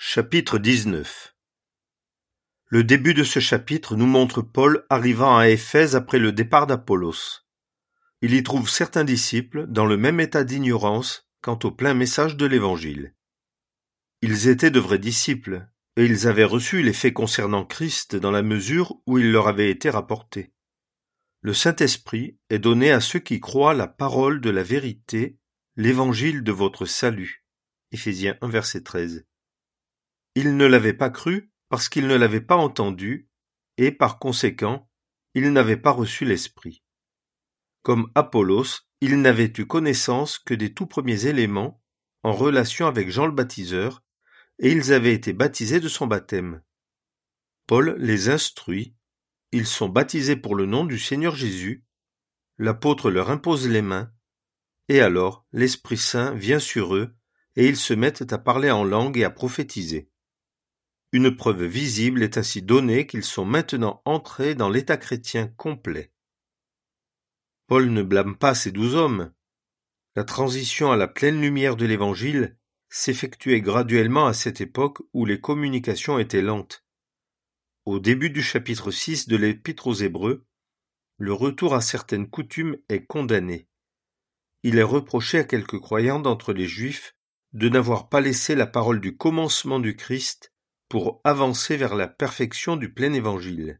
Chapitre 19. Le début de ce chapitre nous montre Paul arrivant à Éphèse après le départ d'Apollos. Il y trouve certains disciples dans le même état d'ignorance quant au plein message de l'Évangile. Ils étaient de vrais disciples, et ils avaient reçu les faits concernant Christ dans la mesure où il leur avait été rapporté. Le Saint-Esprit est donné à ceux qui croient la parole de la vérité, l'Évangile de votre salut. Éphésiens 1, verset 13. Ils ne l'avaient pas cru parce qu'ils ne l'avaient pas entendu, et par conséquent, ils n'avaient pas reçu l'Esprit. Comme Apollos, ils n'avaient eu connaissance que des tout premiers éléments en relation avec Jean le baptiseur, et ils avaient été baptisés de son baptême. Paul les instruit, ils sont baptisés pour le nom du Seigneur Jésus, l'apôtre leur impose les mains, et alors l'Esprit Saint vient sur eux, et ils se mettent à parler en langue et à prophétiser. Une preuve visible est ainsi donnée qu'ils sont maintenant entrés dans l'état chrétien complet. Paul ne blâme pas ces 12 hommes. La transition à la pleine lumière de l'Évangile s'effectuait graduellement à cette époque où les communications étaient lentes. Au début du chapitre 6 de l'Épître aux Hébreux, le retour à certaines coutumes est condamné. Il est reproché à quelques croyants d'entre les Juifs de n'avoir pas laissé la parole du commencement du Christ pour avancer vers la perfection du plein évangile.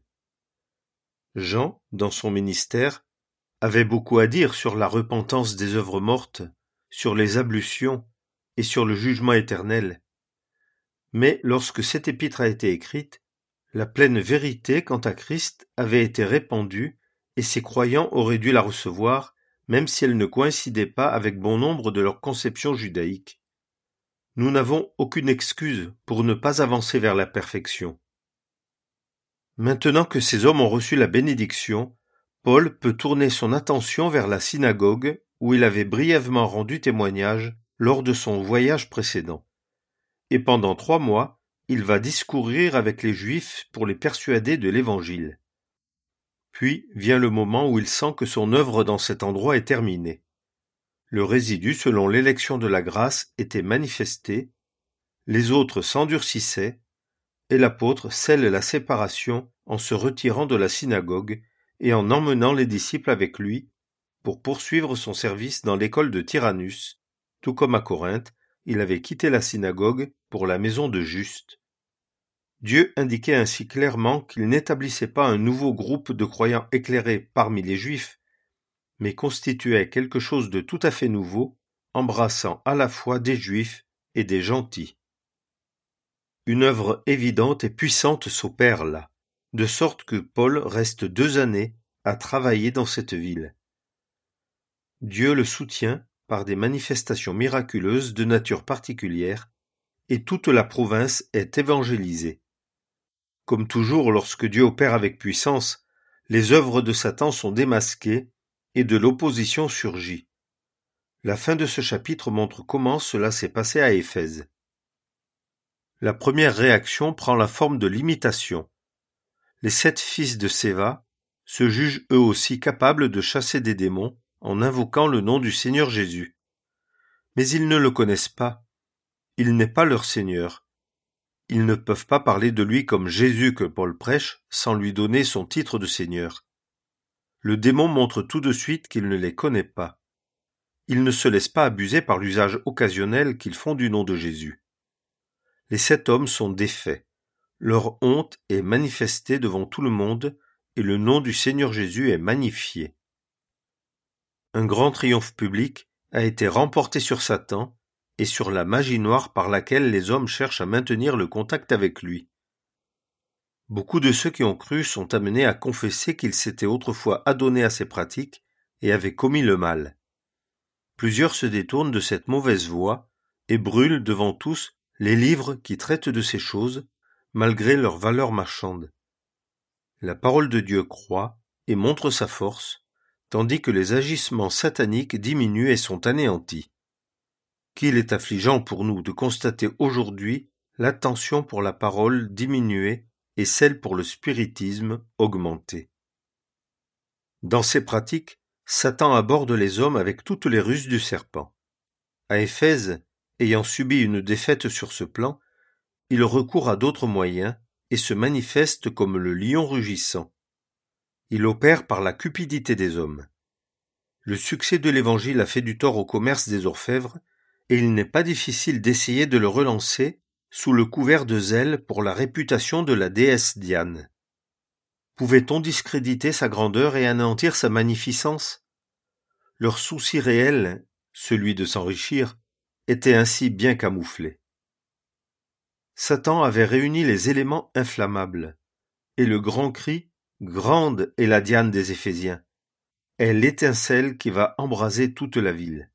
Jean, dans son ministère, avait beaucoup à dire sur la repentance des œuvres mortes, sur les ablutions et sur le jugement éternel. Mais lorsque cette épître a été écrite, la pleine vérité quant à Christ avait été répandue et ses croyants auraient dû la recevoir, même si elle ne coïncidait pas avec bon nombre de leurs conceptions judaïques. Nous n'avons aucune excuse pour ne pas avancer vers la perfection. Maintenant que ces hommes ont reçu la bénédiction, Paul peut tourner son attention vers la synagogue où il avait brièvement rendu témoignage lors de son voyage précédent. Et pendant 3 mois, il va discourir avec les Juifs pour les persuader de l'Évangile. Puis vient le moment où il sent que son œuvre dans cet endroit est terminée. Le résidu, selon l'élection de la grâce, était manifesté, les autres s'endurcissaient, et l'apôtre scelle la séparation en se retirant de la synagogue et en emmenant les disciples avec lui pour poursuivre son service dans l'école de Tyrannus, tout comme à Corinthe, il avait quitté la synagogue pour la maison de Juste. Dieu indiquait ainsi clairement qu'il n'établissait pas un nouveau groupe de croyants éclairés parmi les Juifs, mais constituait quelque chose de tout à fait nouveau, embrassant à la fois des Juifs et des gentils. Une œuvre évidente et puissante s'opère là, de sorte que Paul reste 2 années à travailler dans cette ville. Dieu le soutient par des manifestations miraculeuses de nature particulière, et toute la province est évangélisée. Comme toujours lorsque Dieu opère avec puissance, les œuvres de Satan sont démasquées et de l'opposition surgit. La fin de ce chapitre montre comment cela s'est passé à Éphèse. La première réaction prend la forme de l'imitation. Les 7 fils de Séva se jugent eux aussi capables de chasser des démons en invoquant le nom du Seigneur Jésus. Mais ils ne le connaissent pas. Il n'est pas leur Seigneur. Ils ne peuvent pas parler de lui comme Jésus que Paul prêche sans lui donner son titre de Seigneur. Le démon montre tout de suite qu'il ne les connaît pas. Ils ne se laissent pas abuser par l'usage occasionnel qu'ils font du nom de Jésus. Les 7 hommes sont défaits. Leur honte est manifestée devant tout le monde et le nom du Seigneur Jésus est magnifié. Un grand triomphe public a été remporté sur Satan et sur la magie noire par laquelle les hommes cherchent à maintenir le contact avec lui. Beaucoup de ceux qui ont cru sont amenés à confesser qu'ils s'étaient autrefois adonnés à ces pratiques et avaient commis le mal. Plusieurs se détournent de cette mauvaise voie et brûlent devant tous les livres qui traitent de ces choses, malgré leur valeur marchande. La parole de Dieu croît et montre sa force, tandis que les agissements sataniques diminuent et sont anéantis. Qu'il est affligeant pour nous de constater aujourd'hui l'attention pour la parole diminuer et celle pour le spiritisme augmenter. Dans ces pratiques, Satan aborde les hommes avec toutes les ruses du serpent. À Éphèse, ayant subi une défaite sur ce plan, il recourt à d'autres moyens et se manifeste comme le lion rugissant. Il opère par la cupidité des hommes. Le succès de l'Évangile a fait du tort au commerce des orfèvres, et il n'est pas difficile d'essayer de le relancer sous le couvert de zèle pour la réputation de la déesse Diane. Pouvait-on discréditer sa grandeur et anéantir sa magnificence ? Leur souci réel, celui de s'enrichir, était ainsi bien camouflé. Satan avait réuni les éléments inflammables, et le grand cri « Grande est la Diane des Éphésiens !» est l'étincelle qui va embraser toute la ville.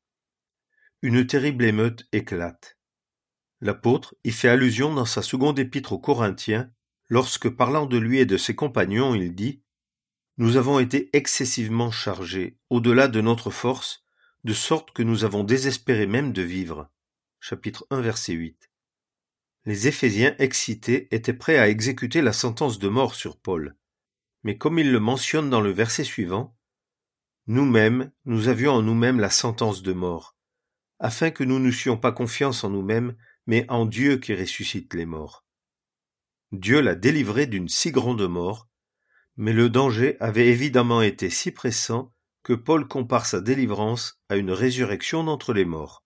Une terrible émeute éclate. L'apôtre y fait allusion dans sa seconde épître aux Corinthiens, lorsque parlant de lui et de ses compagnons, il dit « Nous avons été excessivement chargés, au-delà de notre force, de sorte que nous avons désespéré même de vivre. » Chapitre 1, verset 8. Les Éphésiens, excités, étaient prêts à exécuter la sentence de mort sur Paul. Mais comme il le mentionne dans le verset suivant, « Nous-mêmes, nous avions en nous-mêmes la sentence de mort, afin que nous n'eussions pas confiance en nous-mêmes, mais en Dieu qui ressuscite les morts. » Dieu l'a délivré d'une si grande mort, mais le danger avait évidemment été si pressant que Paul compare sa délivrance à une résurrection d'entre les morts.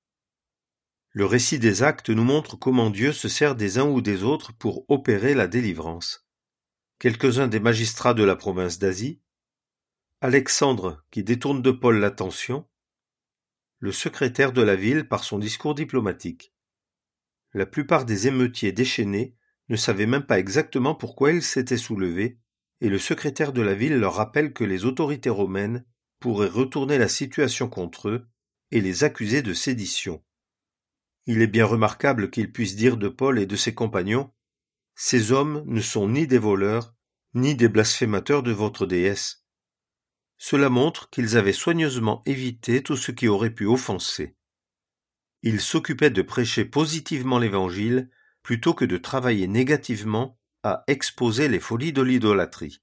Le récit des Actes nous montre comment Dieu se sert des uns ou des autres pour opérer la délivrance. Quelques-uns des magistrats de la province d'Asie, Alexandre qui détourne de Paul l'attention, le secrétaire de la ville par son discours diplomatique. La plupart des émeutiers déchaînés ne savaient même pas exactement pourquoi ils s'étaient soulevés, et le secrétaire de la ville leur rappelle que les autorités romaines pourraient retourner la situation contre eux et les accuser de sédition. Il est bien remarquable qu'ils puissent dire de Paul et de ses compagnons « Ces hommes ne sont ni des voleurs, ni des blasphémateurs de votre déesse. » Cela montre qu'ils avaient soigneusement évité tout ce qui aurait pu offenser. Ils s'occupaient de prêcher positivement l'Évangile plutôt que de travailler négativement à exposer les folies de l'idolâtrie.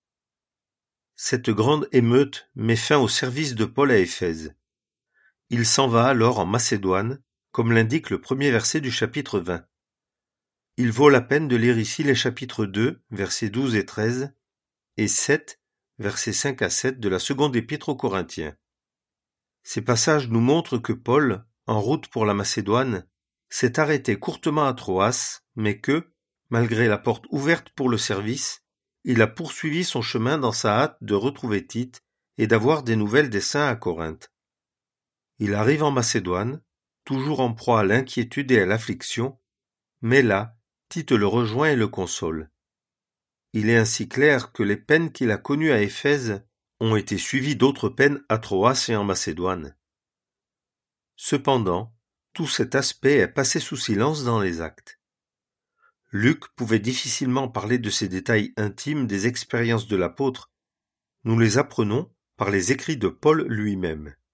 Cette grande émeute met fin au service de Paul à Éphèse. Il s'en va alors en Macédoine, comme l'indique le premier verset du chapitre 20. Il vaut la peine de lire ici les chapitres 2, versets 12 et 13, et 7, versets 5 à 7 de la seconde épître aux Corinthiens. Ces passages nous montrent que Paul, en route pour la Macédoine, s'est arrêté courtement à Troas, mais que, malgré la porte ouverte pour le service, il a poursuivi son chemin dans sa hâte de retrouver Tite et d'avoir des nouvelles des saints à Corinthe. Il arrive en Macédoine, toujours en proie à l'inquiétude et à l'affliction, mais là, Tite le rejoint et le console. Il est ainsi clair que les peines qu'il a connues à Éphèse ont été suivies d'autres peines à Troas et en Macédoine. Cependant, tout cet aspect est passé sous silence dans les Actes. Luc pouvait difficilement parler de ces détails intimes des expériences de l'apôtre. Nous les apprenons par les écrits de Paul lui-même.